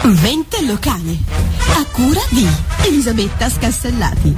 Mente locale, a cura di Elisabetta Scastellati.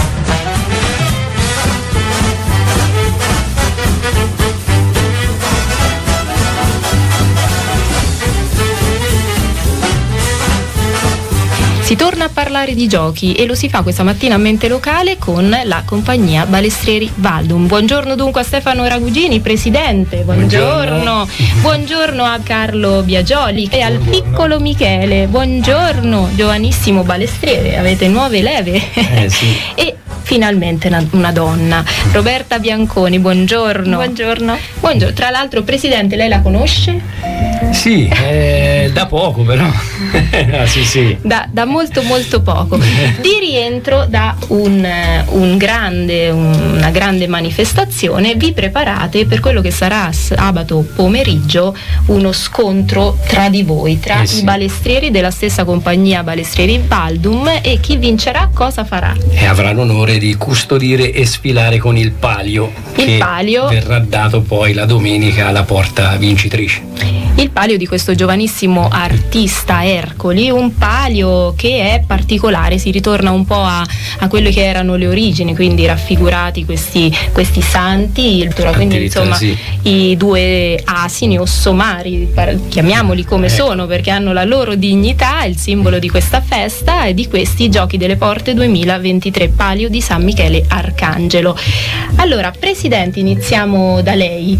Si torna a parlare di giochi e lo si fa questa mattina a Mente Locale con la compagnia Balestrieri Valdum. Buongiorno dunque a Stefano Ragugini, presidente. Buongiorno. Buongiorno a Carlo Biagioli e al piccolo Michele. Buongiorno, giovanissimo balestriere, avete nuove leve. Sì. E finalmente una donna, Roberta Bianconi. Buongiorno. Buongiorno. Buongiorno. Tra l'altro, presidente, lei la conosce? Sì, da poco però. Sì. Da molto poco. Di rientro da una grande manifestazione, vi preparate per quello che sarà sabato pomeriggio uno scontro tra di voi, tra i balestrieri della stessa compagnia Balestrieri Valdum, e chi vincerà cosa farà? E avrà l'onore di custodire e sfilare con il palio, che verrà dato poi la domenica alla porta vincitrice. Il palio di questo giovanissimo artista Ercoli, un palio che è particolare, si ritorna un po' a quelle che erano le origini, quindi raffigurati questi santi, quindi insomma i due asini o somari, chiamiamoli come sono perché hanno la loro dignità, il simbolo di questa festa e di questi Giochi delle Porte 2023, palio di San Michele Arcangelo. Allora, Presidente, iniziamo da lei.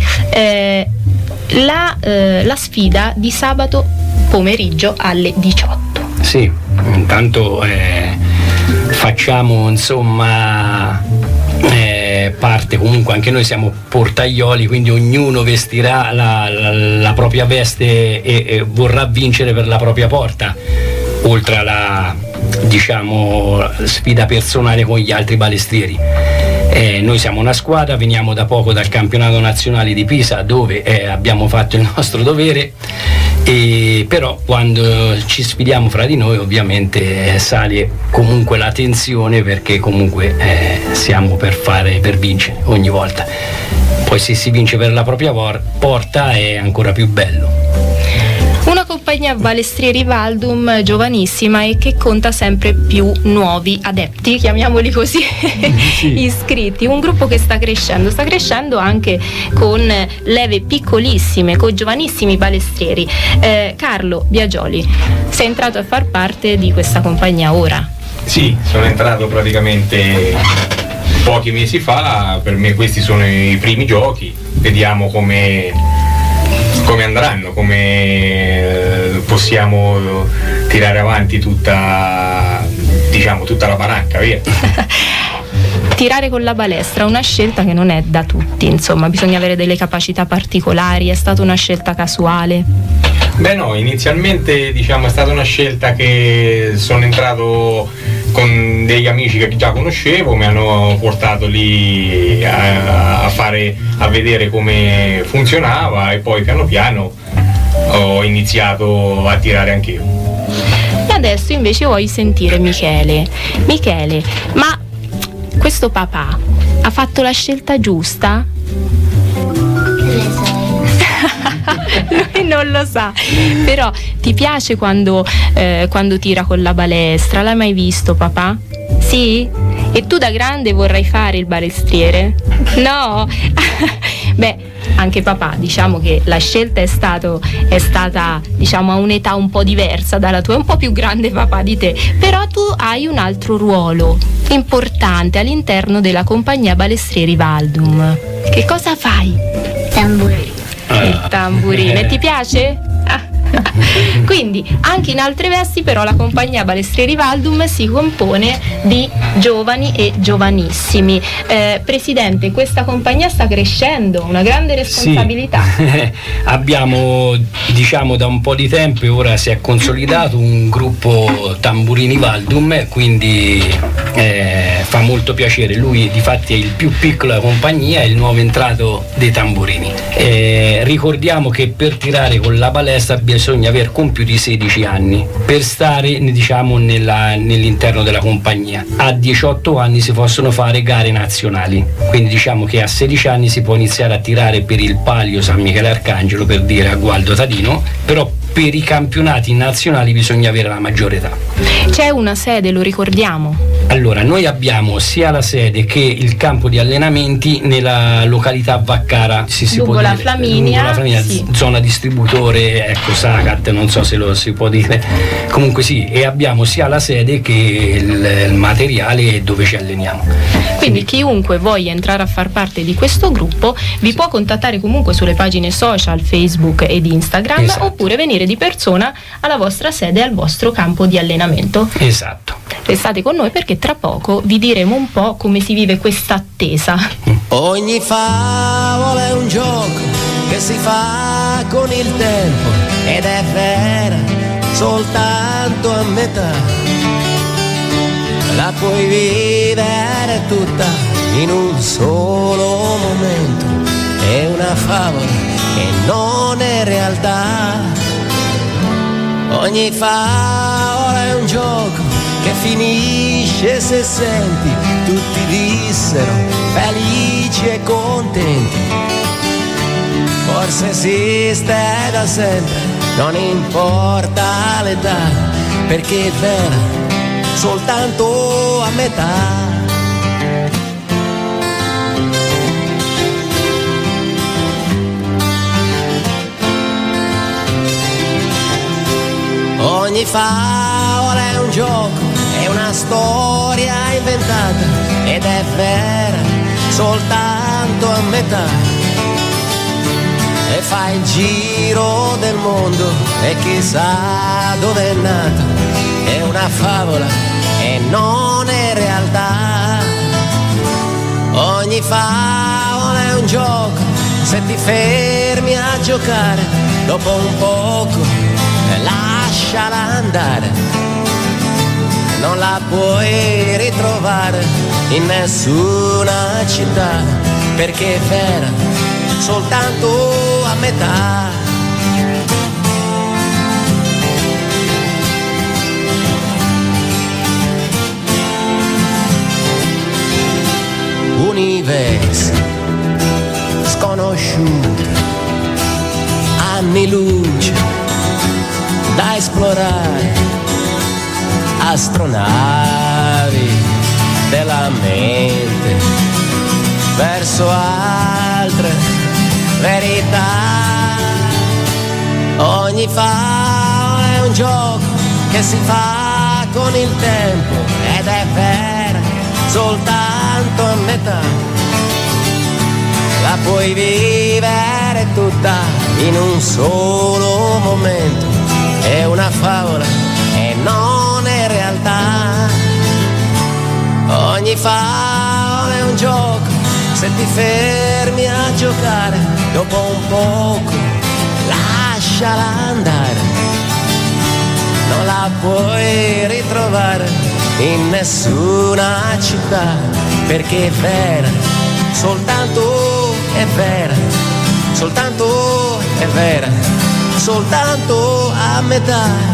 La sfida di sabato pomeriggio alle 18. Sì, intanto facciamo parte, comunque anche noi siamo portaioli, quindi ognuno vestirà la propria veste e vorrà vincere per la propria porta, oltre alla sfida personale con gli altri balestrieri. Noi siamo una squadra, veniamo da poco dal campionato nazionale di Pisa, dove abbiamo fatto il nostro dovere, però quando ci sfidiamo fra di noi ovviamente sale comunque la tensione, perché comunque siamo per vincere ogni volta. Poi se si vince per la propria porta è ancora più bello. Una compagnia Balestrieri Valdum giovanissima e che conta sempre più nuovi adepti, chiamiamoli così, iscritti. Un gruppo che sta crescendo anche con leve piccolissime, con giovanissimi balestrieri. Carlo Biagioli, sei entrato a far parte di questa compagnia ora? Sì, sono entrato praticamente pochi mesi fa, per me questi sono i primi giochi, vediamo come andranno, come possiamo tirare avanti tutta la baracca, via. Tirare con la balestra, una scelta che non è da tutti, insomma, bisogna avere delle capacità particolari, è stata una scelta casuale? Beh no, inizialmente è stata una scelta che sono entrato con degli amici che già conoscevo, mi hanno portato lì a vedere come funzionava e poi piano piano ho iniziato a tirare anch'io. E adesso invece vuoi sentire Michele, ma questo papà ha fatto la scelta giusta? Lui non lo sa, però ti piace quando tira con la balestra? L'hai mai visto, papà? Sì? E tu da grande vorrai fare il balestriere? No? Beh, anche papà, diciamo che la scelta è stata a un'età un po' diversa dalla tua, è un po' più grande papà di te, però tu hai un altro ruolo importante all'interno della compagnia Balestrieri Valdum. Che cosa fai? Tamburino. Il tamburino. E ti piace? Quindi anche in altre vesti, però la compagnia Balestrieri Valdum si compone di giovani e giovanissimi. Presidente, questa compagnia sta crescendo, una grande responsabilità. Sì. Abbiamo da un po' di tempo, ora si è consolidato un gruppo Tamburini Valdum, quindi fa molto piacere. Lui difatti è il più piccolo della compagnia, è il nuovo entrato dei tamburini. Ricordiamo che per tirare con la balestra bisogna aver compiuti 16 anni per stare nell'interno della compagnia. A 18 anni si possono fare gare nazionali, quindi diciamo che a 16 anni si può iniziare a tirare per il palio San Michele Arcangelo, per dire a Gualdo Tadino, però per i campionati nazionali bisogna avere la maggiore età. C'è una sede, lo ricordiamo? Allora, noi abbiamo sia la sede che il campo di allenamenti nella località Vaccara, lungo la Flaminia, sì. Zona distributore, ecco, Sacat, non so se lo si può dire, comunque sì, e abbiamo sia la sede che il materiale dove ci alleniamo. Quindi chiunque voglia entrare a far parte di questo gruppo vi può contattare comunque sulle pagine social, Facebook ed Instagram, esatto. Oppure venire di persona alla vostra sede, al vostro campo di allenamento. Esatto. Restate con noi perché tra poco vi diremo un po' come si vive questa attesa. Ogni favola è un gioco che si fa con il tempo ed è vera soltanto a metà. La puoi vivere tutta in un solo momento. È una favola e non è realtà. Ogni favola è un gioco che finisce se senti tutti dissero felici e contenti. Forse esiste da sempre, non importa l'età, perché è vera soltanto a metà. Ogni favola è un gioco, è una storia inventata ed è vera soltanto a metà. E fa il giro del mondo e chissà dove è nata. È una favola e non è realtà. Ogni favola è un gioco, se ti fermi a giocare, dopo un poco lasciala andare. Non la puoi ritrovare in nessuna città, perché è vera soltanto a metà. Universi sconosciuti, anni luce da esplorare, astronavi della mente verso altre verità. Ogni favola è un gioco che si fa con il tempo ed è vera soltanto a metà. La puoi vivere tutta in un solo momento. È una favola e non è realtà. Ogni favola è un gioco, se ti fermi a giocare, dopo un poco lasciala andare. Non la puoi ritrovare in nessuna città, perché è vera soltanto è vera, soltanto è vera, soltanto a metà.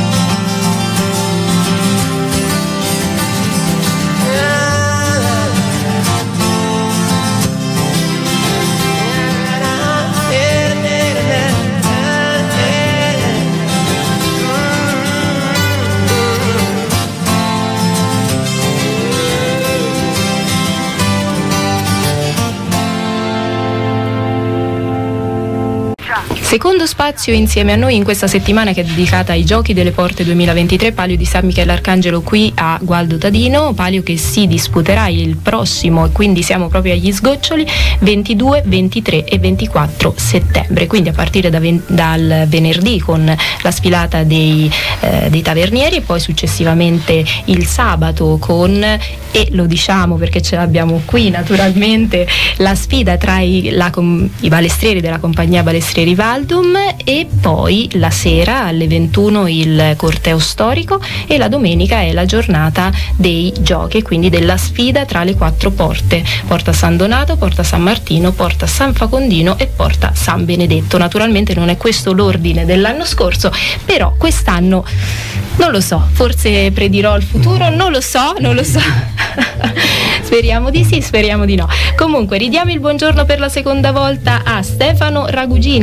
Secondo spazio insieme a noi in questa settimana che è dedicata ai Giochi delle Porte 2023, Palio di San Michele Arcangelo qui a Gualdo Tadino, palio che si disputerà il prossimo, e quindi siamo proprio agli sgoccioli, 22, 23 e 24 settembre, quindi a partire dal venerdì con la sfilata dei tavernieri e poi successivamente il sabato con, e lo diciamo perché ce l'abbiamo qui naturalmente, la sfida tra i balestrieri della compagnia Balestrieri Valdum, e poi la sera alle 21 il corteo storico e la domenica è la giornata dei giochi, quindi della sfida tra le 4 porte: Porta San Donato, Porta San Martino, Porta San Facondino e Porta San Benedetto. Naturalmente non è questo l'ordine dell'anno scorso, però quest'anno non lo so, forse predirò il futuro, non lo so. Speriamo di sì, speriamo di no. Comunque ridiamo il buongiorno per la seconda volta a Stefano Ragugini, presidente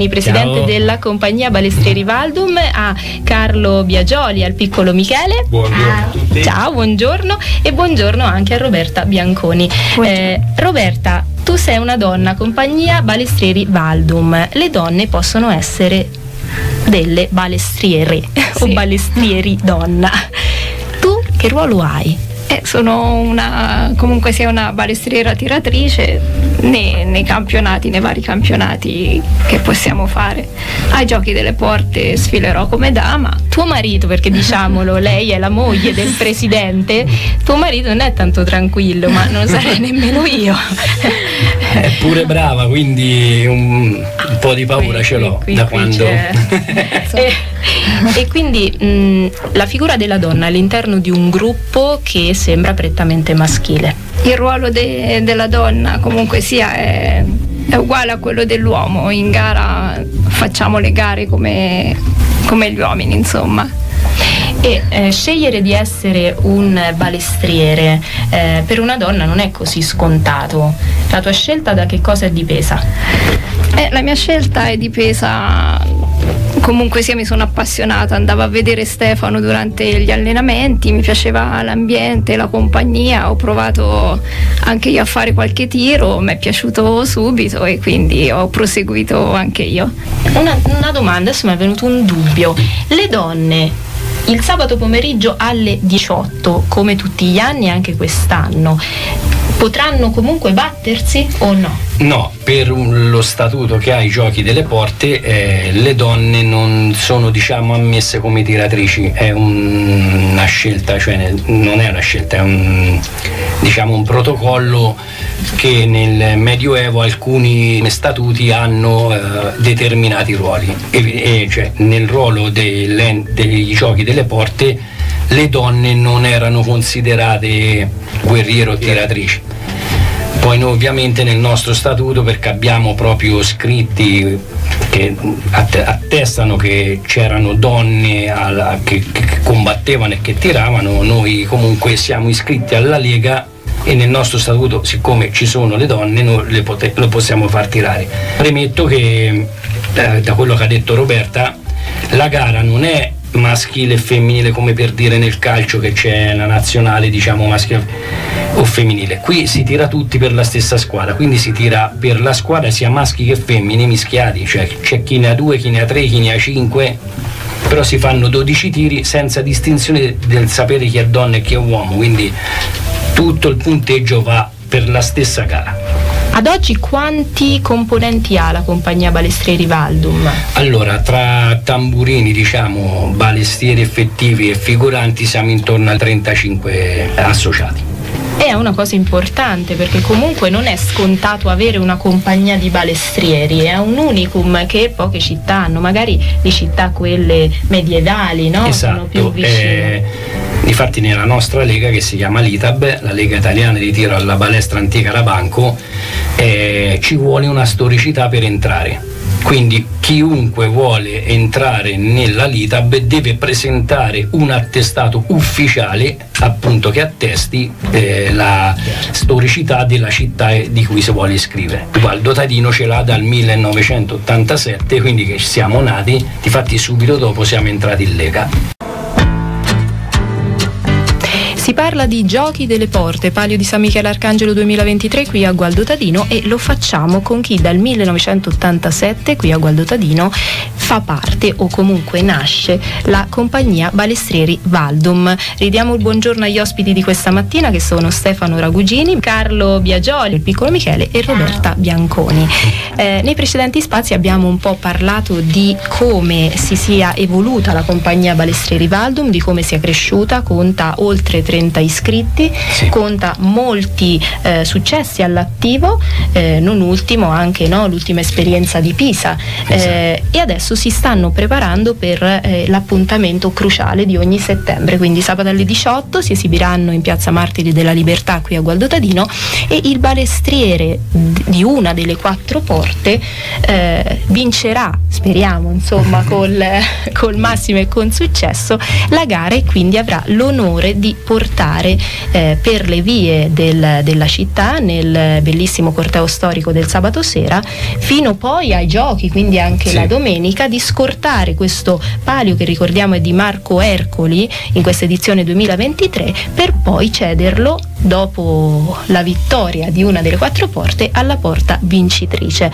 presidente della compagnia Balestrieri Valdum, a Carlo Biagioli, al piccolo Michele. Buongiorno a tutti. Ciao, buongiorno, e buongiorno anche a Roberta Bianconi. Roberta, tu sei una donna, compagnia Balestrieri Valdum. Le donne possono essere delle balestriere o balestrieri donna. Tu che ruolo hai? Sono comunque sia una balestriera tiratrice nei campionati, nei vari campionati che possiamo fare. Ai Giochi delle Porte sfilerò come dama. Tuo marito, perché diciamolo, lei è la moglie del presidente, tuo marito non è tanto tranquillo, ma non sarei nemmeno io. È pure brava, quindi un po' di paura ce l'ho da quando. E quindi la figura della donna all'interno di un gruppo che sembra prettamente maschile. Il ruolo della donna comunque sia è uguale a quello dell'uomo. In gara facciamo le gare come gli uomini, insomma. E scegliere di essere un balestriere per una donna non è così scontato. La tua scelta da che cosa è dipesa? La mia scelta è dipesa, comunque sia, mi sono appassionata, andavo a vedere Stefano durante gli allenamenti, mi piaceva l'ambiente, la compagnia, ho provato anche io a fare qualche tiro, mi è piaciuto subito e quindi ho proseguito anche io. Una domanda, adesso mi è venuto un dubbio. Le donne il sabato pomeriggio alle 18, come tutti gli anni anche quest'anno, potranno comunque battersi o no? No, per lo statuto che ha i Giochi delle Porte le donne non sono, diciamo, ammesse come tiratrici. È una scelta, cioè non è una scelta, è un protocollo che nel Medioevo alcuni statuti hanno determinati ruoli e cioè nel ruolo dei Giochi delle Porte le donne non erano considerate guerriere o tiratrici. Poi noi ovviamente nel nostro statuto, perché abbiamo proprio scritti che attestano che c'erano donne che combattevano e che tiravano, noi comunque siamo iscritti alla Lega e nel nostro statuto, siccome ci sono le donne, noi lo possiamo far tirare. Premetto che da quello che ha detto Roberta, la gara non è maschile e femminile come per dire nel calcio che c'è la nazionale, diciamo, maschile o femminile. Qui si tira tutti per la stessa squadra, quindi si tira per la squadra sia maschi che femmine mischiati, cioè c'è chi ne ha 2, chi ne ha 3, chi ne ha 5, però si fanno 12 tiri senza distinzione del sapere chi è donna e chi è uomo, quindi tutto il punteggio va per la stessa gara. Ad oggi quanti componenti ha la compagnia Balestrieri Valdum? Allora, tra tamburini, diciamo, balestrieri effettivi e figuranti siamo intorno a 35 associati. È una cosa importante perché comunque non è scontato avere una compagnia di balestrieri, è un unicum che poche città hanno, magari le città quelle medievali, no? Esatto. Sono più vicine. Difatti nella nostra lega, che si chiama l'ITAB, la Lega Italiana di Tiro alla Balestra Antica Rabanco, ci vuole una storicità per entrare. Quindi chiunque vuole entrare nella LITAB deve presentare un attestato ufficiale, appunto, che attesti la storicità della città di cui si vuole iscrivere. Valdo Tadino ce l'ha dal 1987, quindi che siamo nati, difatti subito dopo siamo entrati in Lega. Si parla di Giochi delle Porte, Palio di San Michele Arcangelo 2023 qui a Gualdo Tadino, e lo facciamo con chi dal 1987 qui a Gualdo Tadino fa parte o comunque nasce la compagnia Balestrieri Valdum. Ridiamo il buongiorno agli ospiti di questa mattina, che sono Stefano Ragugini, Carlo Biagioli, il piccolo Michele e Roberta Bianconi. Nei precedenti spazi abbiamo un po' parlato di come si sia evoluta la compagnia Balestrieri Valdum, di come sia cresciuta, conta oltre 30 iscritti, sì, conta molti successi all'attivo, non ultimo anche l'ultima esperienza di Pisa, esatto, e adesso adesso si stanno preparando per l'appuntamento cruciale di ogni settembre, quindi sabato alle 18 si esibiranno in Piazza Martiri della Libertà qui a Gualdo Tadino, e il balestriere di una delle 4 porte vincerà, speriamo insomma col massimo e con successo, la gara, e quindi avrà l'onore di portare per le vie della città, nel bellissimo corteo storico del sabato sera, fino poi ai giochi, quindi anche la domenica, di scortare questo palio che ricordiamo è di Marco Ercoli in questa edizione 2023, per poi cederlo dopo la vittoria di una delle 4 porte alla porta vincitrice.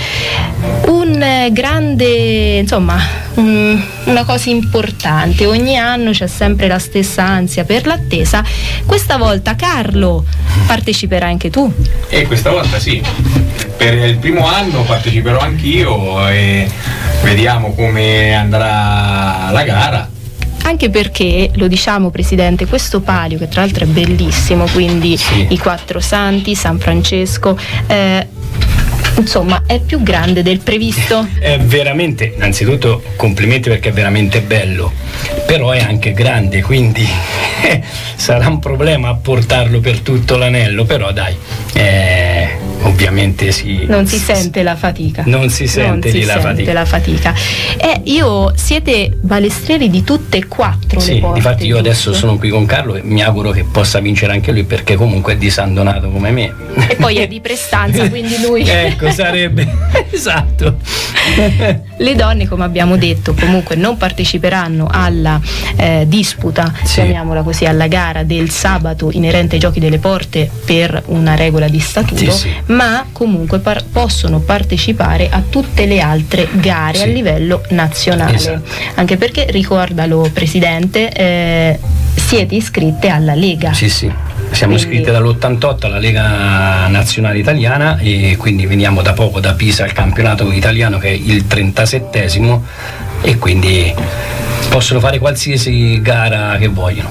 Un grande, insomma, una cosa importante, ogni anno c'è sempre la stessa ansia per l'attesa. Questa volta, Carlo, parteciperai anche tu? E questa volta sì, per il primo anno parteciperò anch'io e vediamo come andrà la gara. Anche perché, lo diciamo Presidente, questo palio, che tra l'altro è bellissimo, quindi i 4 santi, San Francesco, insomma è più grande del previsto. È veramente, innanzitutto complimenti perché è veramente bello, però è anche grande, quindi sarà un problema a portarlo per tutto l'anello, però dai, ovviamente non si sente la fatica. Non si sente la fatica. Siete balestrieri di tutte e 4 le porte. Difatti io adesso sono qui con Carlo e mi auguro che possa vincere anche lui, perché comunque è di San Donato come me. E poi è di Prestanza, quindi lui ecco, sarebbe esatto. Le donne, come abbiamo detto, comunque non parteciperanno alla disputa, chiamiamola così, alla gara del sabato inerente ai giochi delle porte per una regola di statuto, ma comunque possono partecipare a tutte le altre gare a livello nazionale. Anche perché, ricordalo Presidente, siete iscritte alla Lega. Siamo iscritti dall'88 alla Lega Nazionale Italiana, e quindi veniamo da poco da Pisa al campionato italiano, che è il 37esimo, e quindi possono fare qualsiasi gara che vogliono.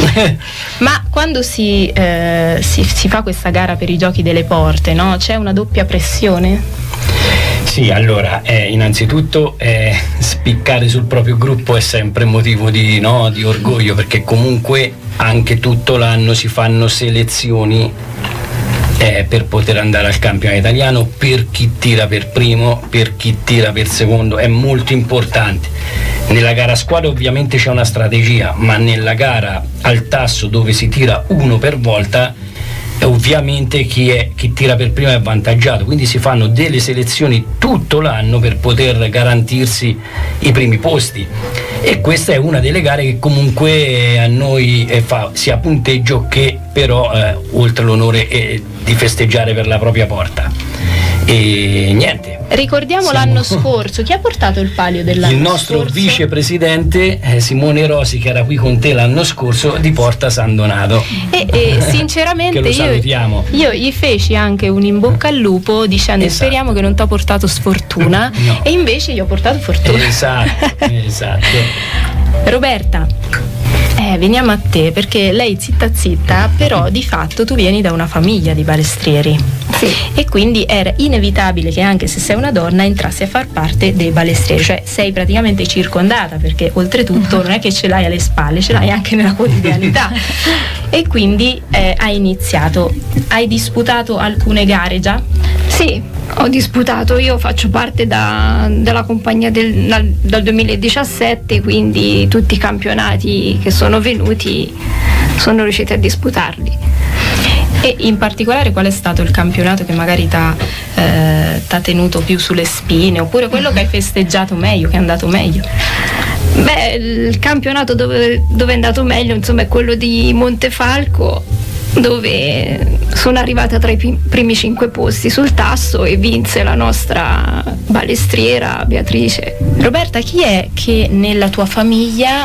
Ma quando si fa questa gara per i giochi delle porte, no? C'è una doppia pressione? Sì, allora, innanzitutto spiccare sul proprio gruppo è sempre motivo di orgoglio, perché comunque anche tutto l'anno si fanno selezioni per poter andare al campionato italiano, per chi tira per primo, per chi tira per secondo, è molto importante. Nella gara a squadra ovviamente c'è una strategia, ma nella gara al tasso, dove si tira uno per volta, ovviamente chi tira per primo è avvantaggiato, quindi si fanno delle selezioni tutto l'anno per poter garantirsi i primi posti, e questa è una delle gare che comunque a noi fa sia punteggio che però oltre l'onore di festeggiare per la propria porta. E niente. Ricordiamo l'anno scorso, chi ha portato il palio dell'anno scorso? Il nostro vicepresidente Simone Rosi, che era qui con te l'anno scorso, di Porta San Donato. E sinceramente io gli feci anche un in bocca al lupo dicendo speriamo che non ti ho portato sfortuna, e invece gli ho portato fortuna. Esatto. Roberta, veniamo a te, perché lei zitta, però di fatto tu vieni da una famiglia di balestrieri. E quindi era inevitabile che, anche se sei una donna, entrassi a far parte dei balestrieri, cioè sei praticamente circondata, perché oltretutto non è che ce l'hai alle spalle, ce l'hai anche nella quotidianità. E quindi hai disputato alcune gare già? Sì, ho disputato, io faccio parte della compagnia dal 2017, quindi tutti i campionati che sono venuti sono riusciti a disputarli. E in particolare qual è stato il campionato che magari t'ha tenuto più sulle spine, oppure quello che hai festeggiato meglio, che è andato meglio? Beh, il campionato dove è andato meglio, insomma, è quello di Montefalco, dove sono arrivata tra i primi 5 posti sul tasso e vinse la nostra balestriera Beatrice. Roberta, chi è che nella tua famiglia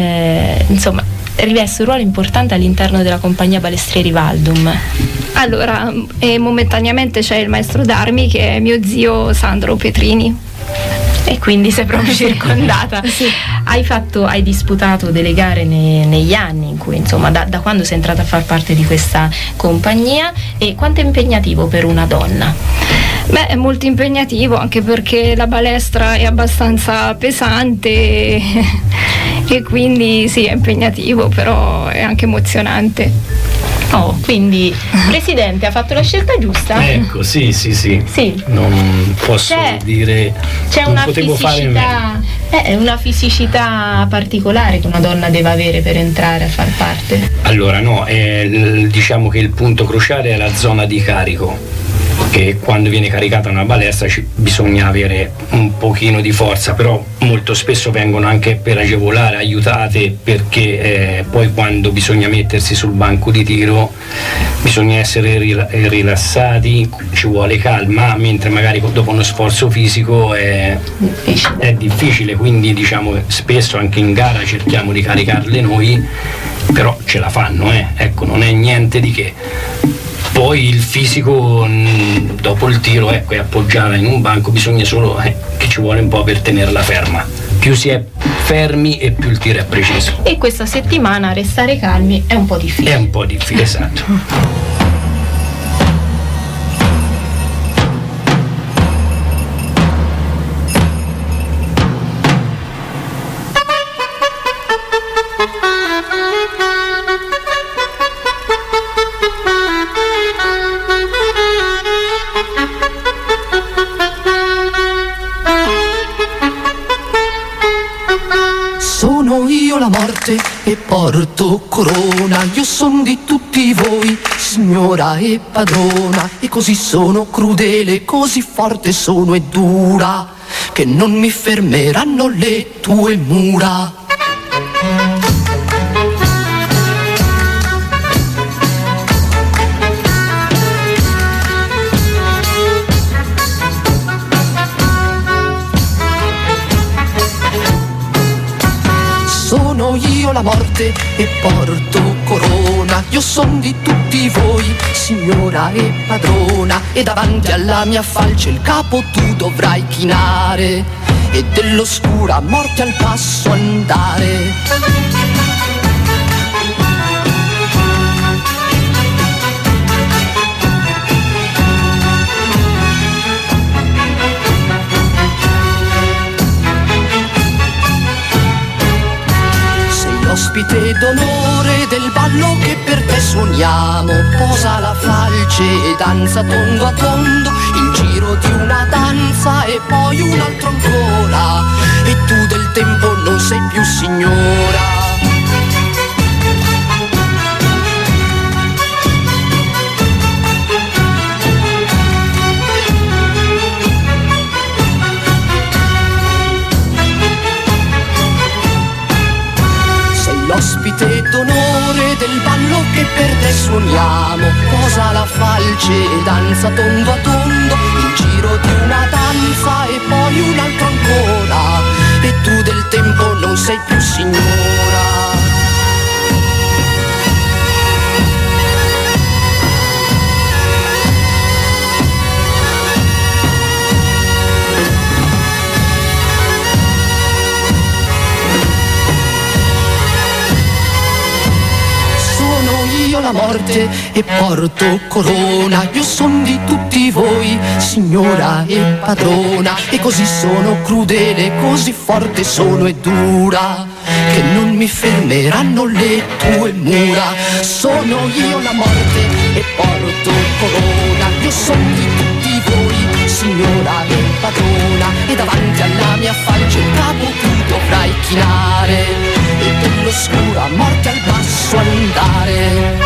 riveste un ruolo importante all'interno della compagnia Balestrieri Valdum? Allora, momentaneamente c'è il maestro d'armi, che è mio zio Sandro Petrini. E quindi sei proprio circondata. Sì. Hai disputato delle gare negli anni in cui, insomma, da quando sei entrata a far parte di questa compagnia, e quanto è impegnativo per una donna? Beh, è molto impegnativo, anche perché la balestra è abbastanza pesante e quindi sì, è impegnativo, però è anche emozionante. Oh, quindi Presidente ha fatto la scelta giusta? Ecco, sì. Non posso dire. C'è non una potevo fare meglio. una fisicità particolare che una donna deve avere per entrare a far parte. Allora no, diciamo che il punto cruciale è la zona di carico, che quando viene caricata una balestra bisogna avere un pochino di forza, però molto spesso vengono anche per agevolare, aiutate, perché poi quando bisogna mettersi sul banco di tiro bisogna essere rilassati, ci vuole calma, mentre magari dopo uno sforzo fisico è difficile, quindi diciamo spesso anche in gara cerchiamo di caricarle noi, però ce la fanno, ecco, non è niente di che. Poi il fisico dopo il tiro, è appoggiata in un banco, bisogna solo che ci vuole un po' per tenerla ferma. Più si è fermi e più il tiro è preciso. E questa settimana restare calmi è un po' difficile. È un po' difficile, esatto. La morte e porto corona, io son di tutti voi, signora e padrona, e così sono crudele, così forte sono e dura, che non mi fermeranno le tue mura. Sono io la morte e porto corona, io son di tutti voi, signora e padrona, e davanti alla mia falce il capo tu dovrai chinare, e dell'oscura morte al passo andare. Ospite d'onore del ballo che per te suoniamo, posa la falce e danza tondo a tondo, il giro di una danza e poi un altro ancora, e tu del tempo non sei più signora. L'ospite d'onore del ballo che per te suoniamo, posa la falce e danza tondo a tondo, il giro di una danza e poi un altro ancora, e tu del tempo non sei più signora. La morte e porto corona, io son di tutti voi, signora e padrona, e così sono crudele, così forte sono e dura, che non mi fermeranno le tue mura. Sono io la morte e porto corona, io son di tutti voi, signora e padrona, e davanti alla mia falce il capo tu dovrai chinare, e dell'oscura morte al basso andare.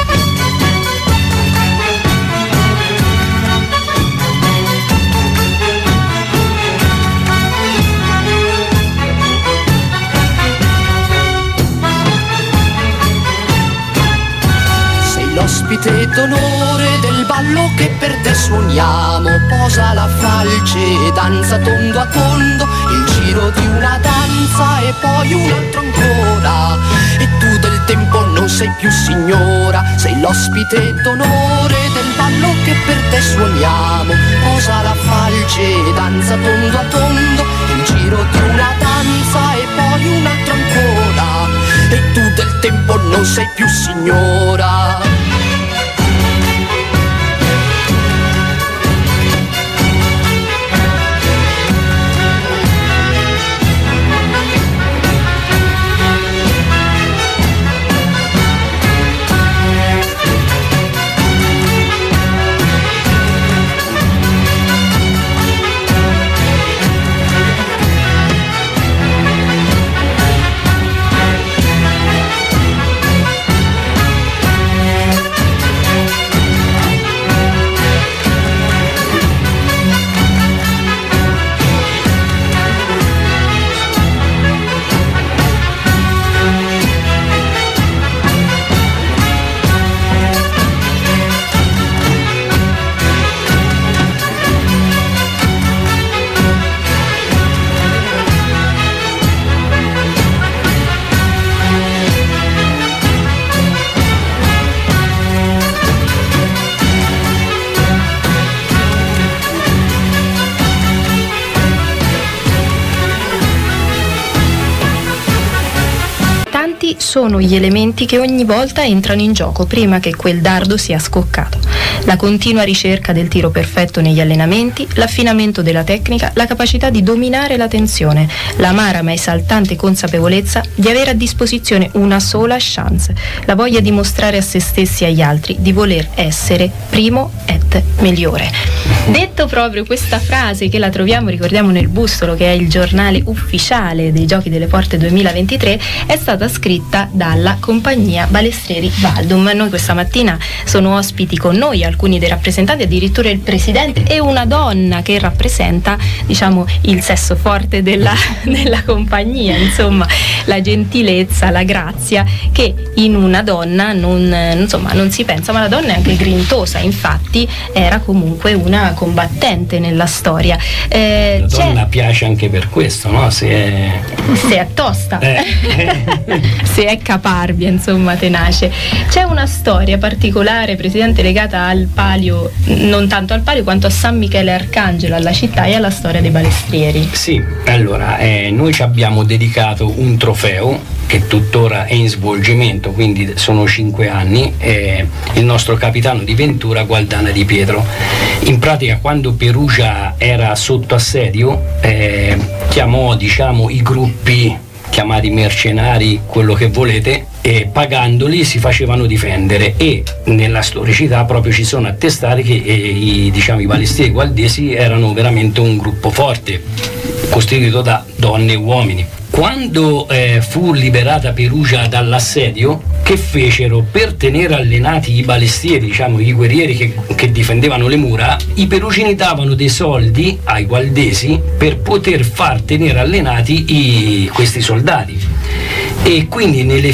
L'ospite d'onore del ballo che per te suoniamo, posa la falce e danza tondo a tondo, il giro di una danza e poi un altro ancora, e tu del tempo non sei più signora. Sei l'ospite d'onore del ballo che per te suoniamo, posa la falce e danza tondo a tondo, il giro di una danza e poi un altro ancora, e tu del tempo non sei più signora. sono gli elementi che ogni volta entrano in gioco prima che quel dardo sia scoccato. La continua ricerca del tiro perfetto negli allenamenti, l'affinamento della tecnica, la capacità di dominare la tensione, l'amara ma esaltante consapevolezza di avere a disposizione una sola chance, la voglia di mostrare a se stessi e agli altri di voler essere primo et migliore. Detto proprio questa frase, che la troviamo, ricordiamo, nel Bustolo, che è il giornale ufficiale dei Giochi delle Porte 2023, è stata scritta dalla compagnia Balestrieri Valdum. Noi questa mattina sono ospiti con noi alcuni dei rappresentanti, addirittura il presidente e una donna che rappresenta, diciamo, il sesso forte della compagnia, insomma, la gentilezza, la grazia che in una donna non si pensa, ma la donna è anche grintosa, infatti era comunque una combattente nella storia. La donna piace anche per questo, no? Se è tosta, se è caparbia, insomma, tenace. C'è una storia particolare, Presidente, legata al palio, non tanto al palio quanto a San Michele Arcangelo, alla città e alla storia dei balestrieri. Sì, allora noi ci abbiamo dedicato un trofeo che tuttora è in svolgimento, quindi sono 5 anni, il nostro capitano di Ventura, Gualdana Di Pietro. In pratica, quando Perugia era sotto assedio, chiamò, diciamo, i gruppi chiamati mercenari, quello che volete, e pagandoli si facevano difendere, e nella storicità proprio ci sono attestati che i balestrieri gualdesi erano veramente un gruppo forte, costituito da donne e uomini. Quando fu liberata Perugia dall'assedio, che fecero? Per tenere allenati i balestrieri, diciamo i guerrieri che difendevano le mura, i perugini davano dei soldi ai gualdesi per poter far tenere allenati questi soldati. E quindi nelle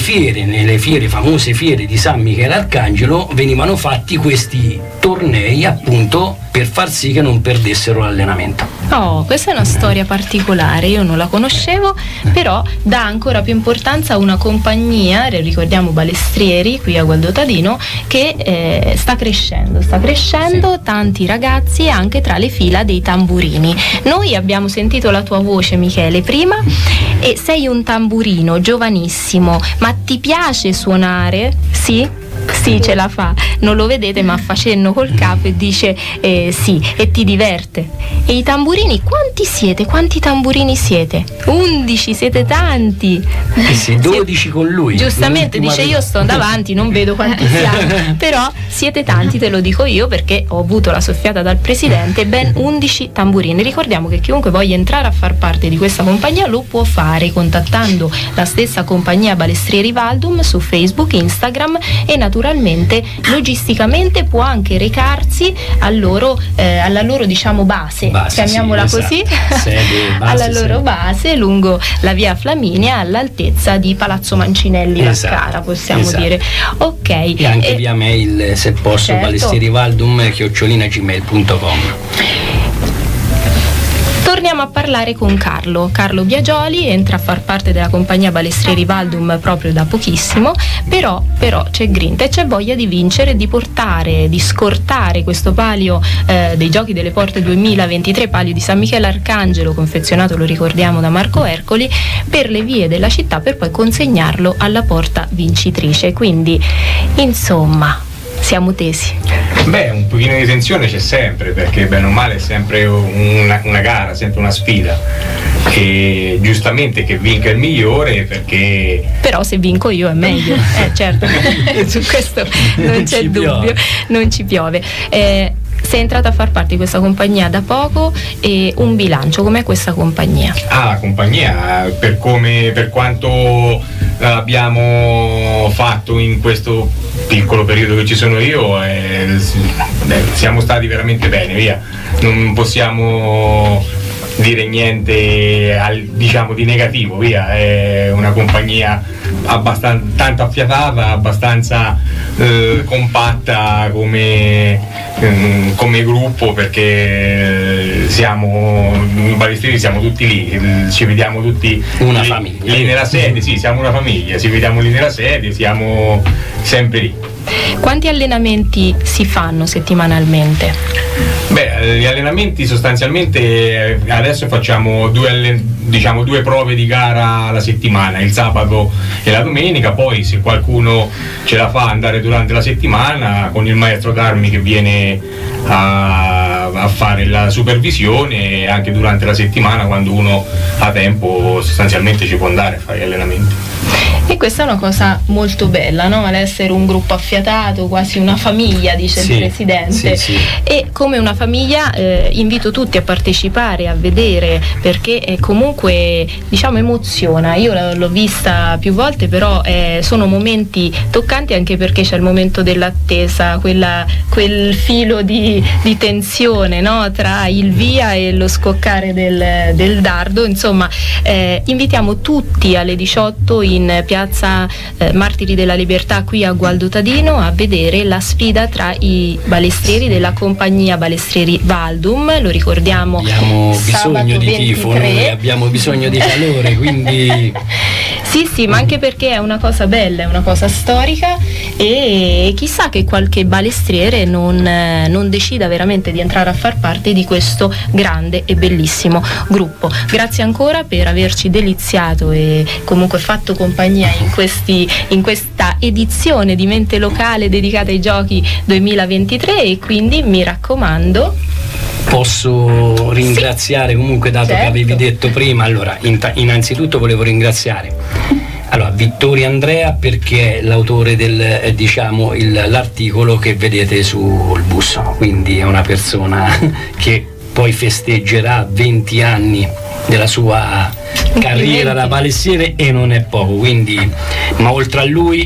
famose fiere di San Michele Arcangelo, venivano fatti questi tornei, appunto, per far sì che non perdessero l'allenamento. Oh, questa è una storia particolare, io non la conoscevo, però dà ancora più importanza a una compagnia, ricordiamo Balestrieri qui a Gualdotadino, che sta crescendo, sì. Tanti ragazzi anche tra le fila dei tamburini. Noi abbiamo sentito la tua voce, Michele, prima, e sei un tamburino giovanissimo, ma ti piace suonare? Sì? Sì, ce la fa, non lo vedete ma fa cenno col capo e dice sì, e ti diverte. E i tamburini, quanti siete? Quanti tamburini siete? 11, siete tanti. Sì, 12 con lui. Giustamente, dice io sto davanti, non vedo quanti siamo, però siete tanti, te lo dico io perché ho avuto la soffiata dal presidente, ben 11 tamburini. Ricordiamo che chiunque voglia entrare a far parte di questa compagnia lo può fare contattando la stessa compagnia Balestrieri Valdum su Facebook, Instagram, e naturalmente logisticamente può anche recarsi alla loro diciamo base, chiamiamola sì, così, base, alla loro base lungo la via Flaminia, all'altezza di Palazzo Mancinelli, Lascara, possiamo dire. Ok. E anche via mail, se posso, certo. balestierivaldum@gmail.com. Torniamo a parlare con Carlo Biagioli, entra a far parte della compagnia Balestrieri Valdum proprio da pochissimo, però c'è grinta e c'è voglia di vincere, di scortare questo palio dei Giochi delle Porte 2023, palio di San Michele Arcangelo, confezionato, lo ricordiamo, da Marco Ercoli, per le vie della città, per poi consegnarlo alla porta vincitrice. Quindi, insomma, siamo tesi. Beh, un pochino di tensione c'è sempre, perché bene o male è sempre una gara, sempre una sfida, e giustamente che vinca il migliore, perché però se vinco io è meglio, certo. Su questo non c'è dubbio, non ci piove. Sei entrata a far parte di questa compagnia da poco, e un bilancio, com'è questa compagnia? La compagnia, per quanto abbiamo fatto in questo piccolo periodo che ci sono io, siamo stati veramente bene, via. Non possiamo dire niente diciamo di negativo, via. È una compagnia abbastanza tanto affiatata, abbastanza compatta come gruppo, perché i balestrieri siamo tutti lì, ci vediamo tutti una famiglia lì nella sede, sì, siamo una famiglia, ci vediamo lì nella sede, siamo sempre lì. Quanti allenamenti si fanno settimanalmente? Beh, gli allenamenti sostanzialmente adesso facciamo due prove di gara alla settimana, il sabato e la domenica, poi se qualcuno ce la fa andare durante la settimana con il maestro d'armi che viene a fare la supervisione, e anche durante la settimana quando uno ha tempo sostanzialmente ci può andare a fare gli allenamenti. E questa è una cosa molto bella, no? L'essere un gruppo affiatato, quasi una famiglia, dice il presidente. Sì. E come una famiglia invito tutti a partecipare, a vedere, perché comunque emoziona. Io l'ho vista più volte, però sono momenti toccanti, anche perché c'è il momento dell'attesa, quel filo di tensione, no? Tra il via e lo scoccare del dardo. Insomma, invitiamo tutti alle 18 in piazza Martiri della Libertà qui a Gualdo Tadino a vedere la sfida tra i balestrieri della compagnia Balestrieri Valdum. Lo ricordiamo, abbiamo bisogno di tifo, noi abbiamo bisogno di calore, quindi sì, ma anche perché è una cosa bella, è una cosa storica, e chissà che qualche balestriere non decida veramente di entrare a far parte di questo grande e bellissimo gruppo. Grazie ancora per averci deliziato e comunque fatto compagnia in questa edizione di Mente Locale dedicata ai Giochi 2023, e quindi mi raccomando. Posso ringraziare comunque, dato che avevi detto prima. Allora, innanzitutto volevo ringraziare Vittorio Andrea, perché è l'autore l'articolo che vedete sul bus, quindi è una persona che poi festeggerà 20 anni della sua carriera da balestriere, e non è poco, quindi, ma oltre a lui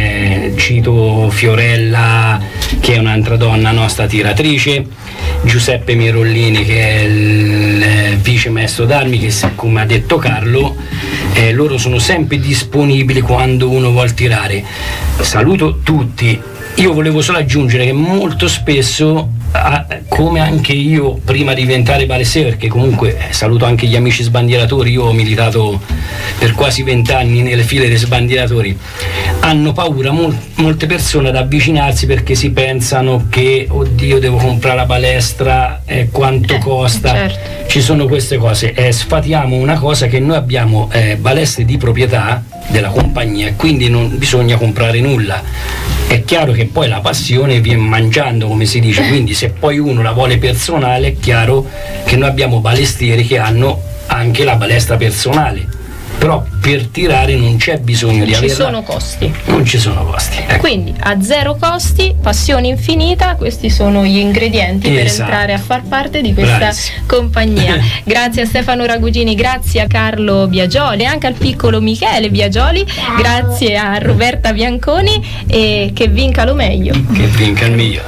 cito Fiorella, che è un'altra donna nostra tiratrice, Giuseppe Mirollini, che è il vice maestro d'armi, che come ha detto Carlo, loro sono sempre disponibili quando uno vuol tirare. Saluto tutti. Io volevo solo aggiungere che molto spesso, come anche io prima di diventare balestriere, perché comunque saluto anche gli amici sbandieratori, io ho militato per quasi 20 anni nelle file dei sbandieratori, hanno paura molte persone ad avvicinarsi, perché si pensano che oddio, devo comprare la balestra, quanto costa. Certo. Ci sono queste cose, sfatiamo una cosa, che noi abbiamo balestre di proprietà della compagnia, quindi non bisogna comprare nulla. È chiaro che poi la passione viene mangiando, come si dice, quindi se poi uno la vuole personale, è chiaro che noi abbiamo balestrieri che hanno anche la balestra personale, però per tirare non c'è bisogno di averla. Non ci sono costi. Ecco. Quindi a zero costi, passione infinita, questi sono gli ingredienti per entrare a far parte di questa compagnia. Grazie a Stefano Ragugini, grazie a Carlo Biagioli, anche al piccolo Michele Biagioli. Ciao. Grazie a Roberta Bianconi, e che vinca lo meglio. Che vinca il meglio.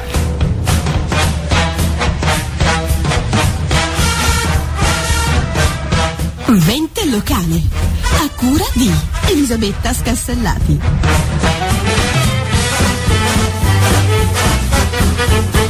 Mente Locale, a cura di Elisabetta Scassellati.